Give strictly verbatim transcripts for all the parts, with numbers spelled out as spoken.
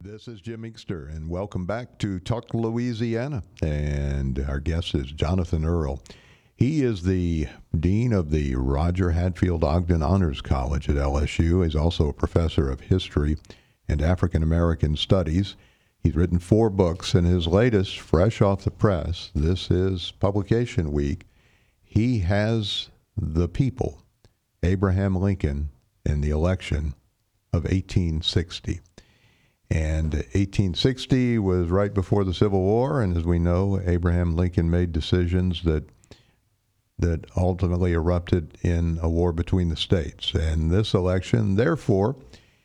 This is Jim Inkster, and welcome back to Talk Louisiana. And our guest is Jonathan Earl. He is the dean of the Roger Hadfield Ogden Honors College at L S U. He's also a professor of history and African American studies. He's written four books, and his latest, fresh off the press, this is publication week. He has the people, Abraham Lincoln, in the election of eighteen sixty. And eighteen sixty was right before the Civil War, and as we know, Abraham Lincoln made decisions that that ultimately erupted in a war between the states. And this election, therefore,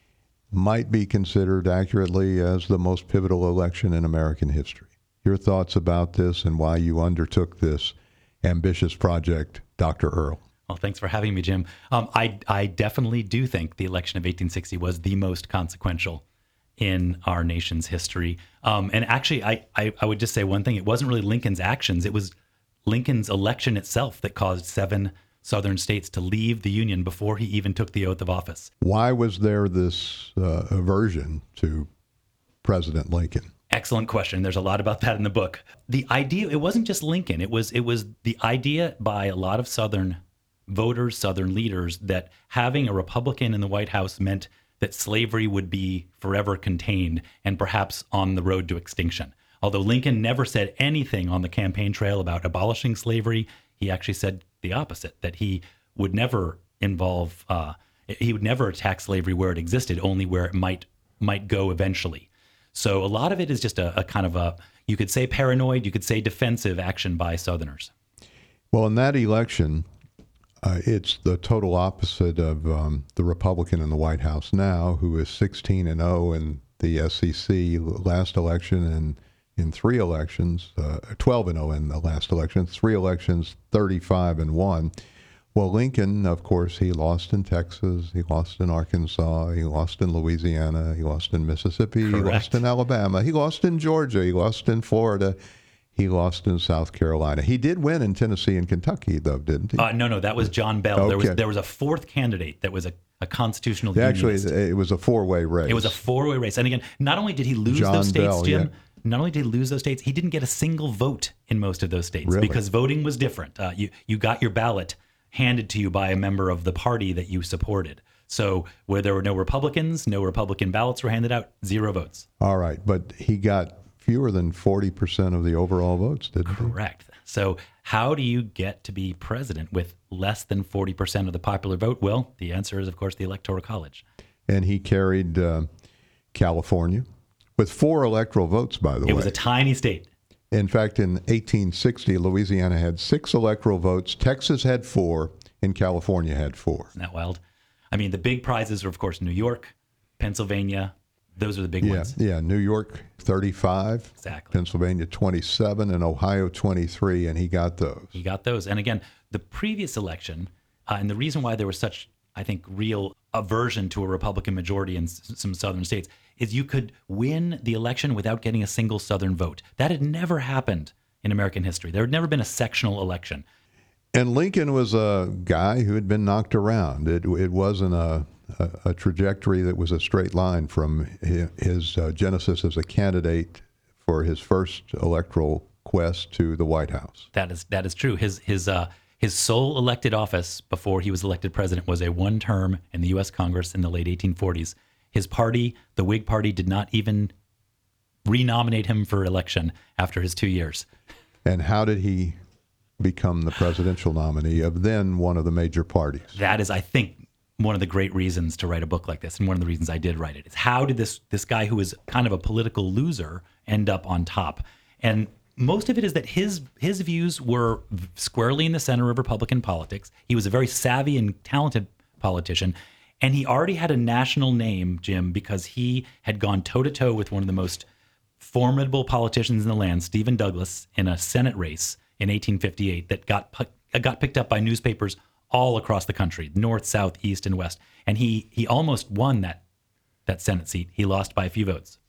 might be considered accurately as the most pivotal election in American history. Your thoughts about this and why you undertook this ambitious project, Doctor Earl? Well, thanks for having me, Jim. Um, I, I definitely do think the election of eighteen sixty was the most consequential in our nation's history. Um, and actually, I, I, I would just say one thing. It wasn't really Lincoln's actions. It was Lincoln's election itself that caused seven southern states to leave the Union before he even took the oath of office. Why was there this uh, aversion to President Lincoln? Excellent question. There's a lot about that in the book. The idea, it wasn't just Lincoln. It was, it was the idea by a lot of Southern voters, Southern leaders, that having a Republican in the White House meant that slavery would be forever contained and perhaps on the road to extinction. Although Lincoln never said anything on the campaign trail about abolishing slavery, he actually said the opposite, that he would never involve, uh, he would never attack slavery where it existed, only where it might might go eventually. So a lot of it is just a, a kind of a, you could say paranoid, you could say defensive action by Southerners. Well, in that election, Uh, it's the total opposite of um, the Republican in the White House now, who is sixteen and oh in the S E C last election, and in three elections, uh, twelve and oh in the last election, three elections, thirty-five and one. Well, Lincoln, of course, he lost in Texas, he lost in Arkansas, he lost in Louisiana, he lost in Mississippi, Correct. He lost in Alabama, he lost in Georgia, he lost in Florida. He lost in South Carolina. He did win in Tennessee and Kentucky, though, didn't he? Uh, no, no, that was John Bell. Okay. There was there was a fourth candidate that was a, a constitutional Actually, unionist. it was a four-way race. It was a four-way race. And again, not only did he lose John those states, Bell, Jim, yeah. not only did he lose those states, he didn't get a single vote in most of those states Really? because voting was different. Uh, you, you got your ballot handed to you by a member of the party that you supported. So where there were no Republicans, no Republican ballots were handed out, zero votes. All right, but he got fewer than forty percent of the overall votes, didn't he? Correct. So how do you get to be president with less than forty percent of the popular vote? Well, the answer is, of course, the Electoral College. And he carried uh, California with four electoral votes, by the way. It was a tiny state. In fact, in eighteen sixty, Louisiana had six electoral votes, Texas had four, and California had four. Isn't that wild? I mean, the big prizes are, of course, New York, Pennsylvania. Those are the big Yeah, ones. yeah. New York, thirty-five. Exactly. Pennsylvania, twenty-seven, and Ohio, twenty-three, and he got those. He got those. And again, the previous election, uh, and the reason why there was such, I think, real aversion to a Republican majority in s- some southern states is you could win the election without getting a single southern vote. That had never happened in American history. There had never been a sectional election. And Lincoln was a guy who had been knocked around. It it wasn't a a, a trajectory that was a straight line from his, his uh, genesis as a candidate for his first electoral quest to the White House. That is that is true. His his uh, his sole elected office before he was elected president was a one term in the U S Congress in the late eighteen forties. His party, the Whig Party, did not even renominate him for election after his two years. And how did he become the presidential nominee of then one of the major parties? That is, I think, one of the great reasons to write a book like this, and one of the reasons I did write it, is how did this this guy who was kind of a political loser end up on top? And most of it is that his his views were squarely in the center of Republican politics. He was a very savvy and talented politician, and he already had a national name, Jim, because he had gone toe-to-toe with one of the most formidable politicians in the land, Stephen Douglas, in a Senate race in eighteen fifty-eight that got pu- got picked up by newspapers all across the country, north, south, east, and west. And he he almost won that that Senate seat. He lost by a few votes.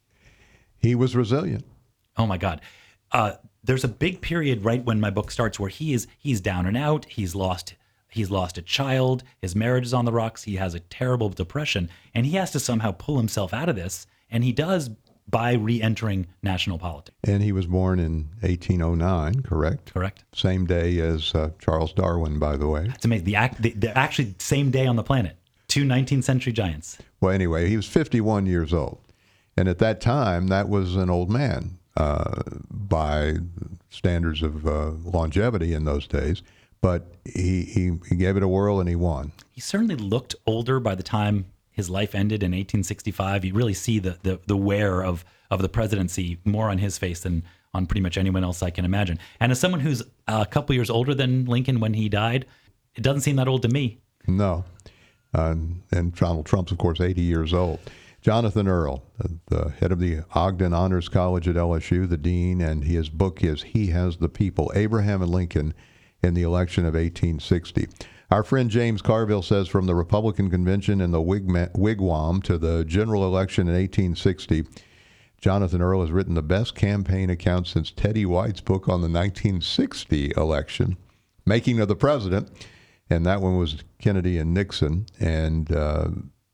He was resilient. Oh my God. Uh, there's a big period right when my book starts where he is he's down and out. He's lost he's lost a child. His marriage is on the rocks. He has a terrible depression, and he has to somehow pull himself out of this. And he does by re-entering national politics. And he was born in eighteen oh nine, correct? Correct. Same day as uh, Charles Darwin, by the way. It's amazing. The, act, the, the actually same day on the planet. Two nineteenth century giants. Well, anyway, he was fifty-one years old. And at that time, that was an old man uh, by standards of uh, longevity in those days. But he, he, he gave it a whirl and he won. He certainly looked older by the time his life ended in eighteen sixty-five. You really see the, the, the wear of, of the presidency more on his face than on pretty much anyone else I can imagine. And as someone who's a couple years older than Lincoln when he died, it doesn't seem that old to me. No. Uh, and Donald Trump's, of course, eighty years old. Jonathan Earl, the head of the Ogden Honors College at L S U, the dean, and his book is He Has the People, Abraham and Lincoln in the Election of eighteen sixty. Our friend James Carville says from the Republican convention in the Wigwam to the general election in eighteen sixty, Jonathan Earl has written the best campaign account since Teddy White's book on the nineteen sixty election, Making of the President. And that one was Kennedy and Nixon. And uh,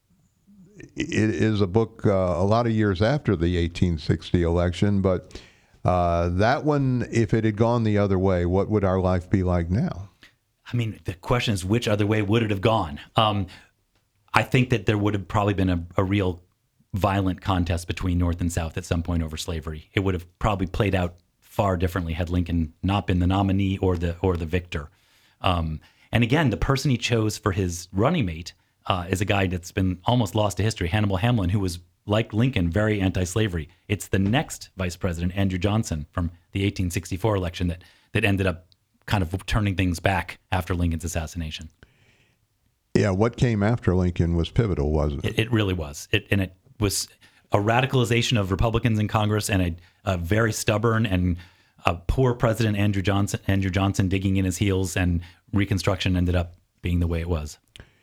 it is a book uh, a lot of years after the eighteen sixty election. But uh, that one, if it had gone the other way, what would our life be like now? I mean, the question is, which other way would it have gone? Um, I think that there would have probably been a, a real violent contest between North and South at some point over slavery. It would have probably played out far differently had Lincoln not been the nominee or the or the victor. Um, And again, the person he chose for his running mate uh, is a guy that's been almost lost to history, Hannibal Hamlin, who was, like Lincoln, very anti-slavery. It's the next vice president, Andrew Johnson, from the eighteen sixty-four election that that ended up kind of turning things back after Lincoln's assassination. Yeah, what came after Lincoln was pivotal, wasn't it? It, it really was. It, and it was a radicalization of Republicans in Congress and a, a very stubborn and a poor president, Andrew Johnson, Andrew Johnson digging in his heels, and Reconstruction ended up being the way it was.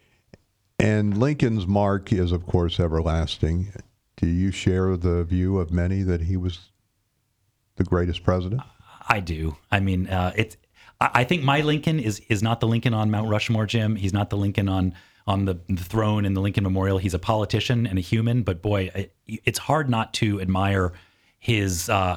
And Lincoln's mark is, of course, everlasting. Do you share the view of many that he was the greatest president? I do. I mean, uh, it's. I think my Lincoln is is not the Lincoln on Mount Rushmore, Jim. He's not the Lincoln on on the, the throne in the Lincoln Memorial. He's a politician and a human. But boy, it, it's hard not to admire his. Uh,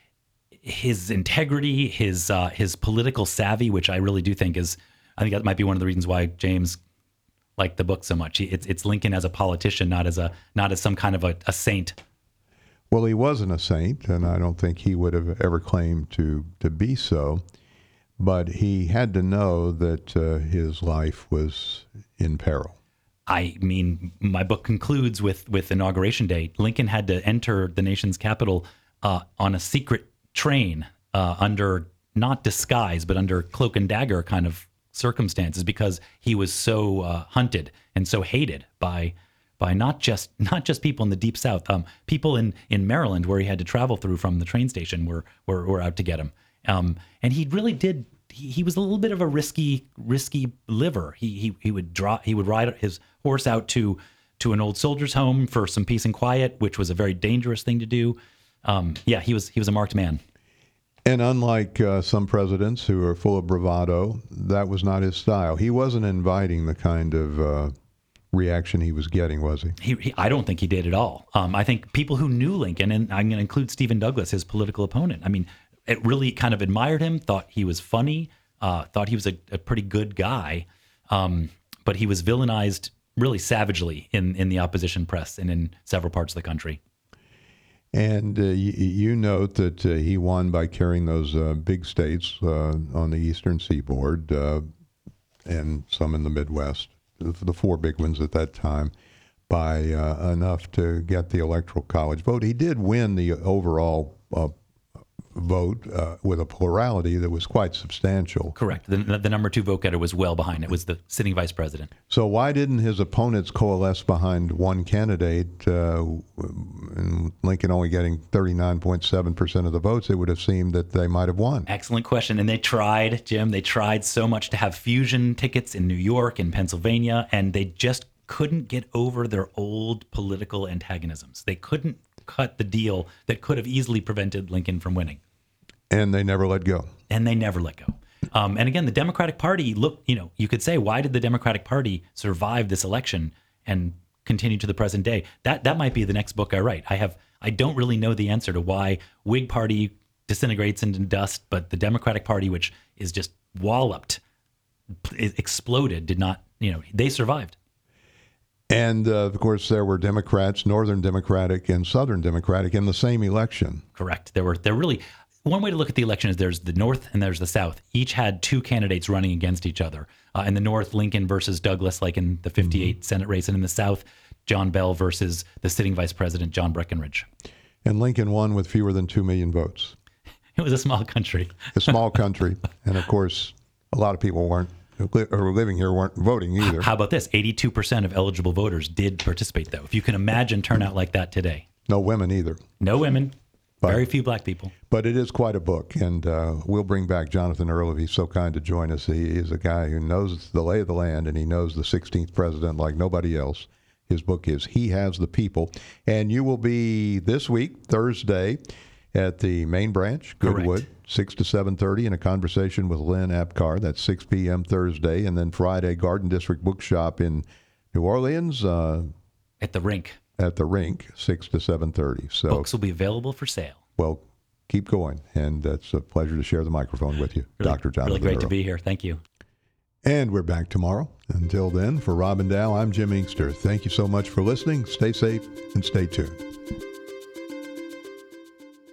his integrity, his uh, his political savvy, which I really do think is, I think that might be one of the reasons why James liked the book so much. It's it's Lincoln as a politician, not as a not as some kind of a, a saint. Well, he wasn't a saint, and I don't think he would have ever claimed to to be so. But he had to know that uh, his life was in peril. I mean, my book concludes with with Inauguration Day. Lincoln had to enter the nation's capital uh, on a secret train uh, under not disguise, but under cloak and dagger kind of circumstances, because he was so uh, hunted and so hated by by not just not just people in the Deep South, um, people in, in Maryland, where he had to travel through from the train station, were were, were out to get him. Um, and he really did. He, he was a little bit of a risky risky liver. He he he would draw he would ride his horse out to to an old soldier's home for some peace and quiet, which was a very dangerous thing to do. Um, yeah, he was he was a marked man. And unlike uh, some presidents who are full of bravado, that was not his style. He wasn't inviting the kind of uh, reaction he was getting, was he? He, he? I don't think he did at all. Um, I think people who knew Lincoln, and I'm going to include Stephen Douglas, his political opponent, I mean, it really kind of admired him, thought he was funny, uh, thought he was a, a pretty good guy, um, but he was villainized really savagely in, in the opposition press and in several parts of the country. And uh, you, you note that uh, he won by carrying those uh, big states uh, on the eastern seaboard uh, and some in the Midwest, the four big ones at that time, by uh, enough to get the Electoral College vote. He did win the overall uh, vote uh, with a plurality that was quite substantial. Correct. The, the number two vote getter was well behind. It was the sitting vice president. So why didn't his opponents coalesce behind one candidate, uh, and Lincoln only getting thirty-nine point seven percent of the votes? It would have seemed that they might have won. Excellent question. And they tried, Jim, they tried so much to have fusion tickets in New York and Pennsylvania, and they just couldn't get over their old political antagonisms. They couldn't cut the deal that could have easily prevented Lincoln from winning. And they never let go. And they never let go. Um, and again, the Democratic Party, look, you know, you could say, why did the Democratic Party survive this election and continue to the present day? That that might be the next book I write. I have I don't really know the answer to why Whig Party disintegrates into dust, but the Democratic Party, which is just walloped, it exploded, did not, you know, they survived. And, uh, of course, there were Democrats, Northern Democratic and Southern Democratic in the same election. Correct. There were, there really, one way to look at the election is there's the North and there's the South. Each had two candidates running against each other. Uh, in the North, Lincoln versus Douglas, like in the fifty-eight mm-hmm. Senate race. And in the South, John Bell versus the sitting Vice President, John Breckinridge. And Lincoln won with fewer than two million votes. It was a small country. A small country. And, of course, a lot of people weren't, who were living here weren't voting either. How about this? eighty-two percent of eligible voters did participate, though. If you can imagine turnout like that today. No women either. No women. But, very few black people. But it is quite a book, and uh, we'll bring back Jonathan Earl if he's so kind to join us. He is a guy who knows the lay of the land, and he knows the sixteenth president like nobody else. His book is He Has the People, and you will be this week, Thursday, at the main branch, Goodwood, Correct. six to seven thirty, in a conversation with Lynn Apcar. That's six p.m. Thursday, and then Friday, Garden District Bookshop in New Orleans. Uh, at the Rink. At the Rink, six to seven thirty. So books will be available for sale. Well, keep going, and it's a pleasure to share the microphone with you, really, Doctor Jonathan Really great Earl. to be here. Thank you. And we're back tomorrow. Until then, for Robin Dow, I'm Jim Inkster. Thank you so much for listening. Stay safe and stay tuned.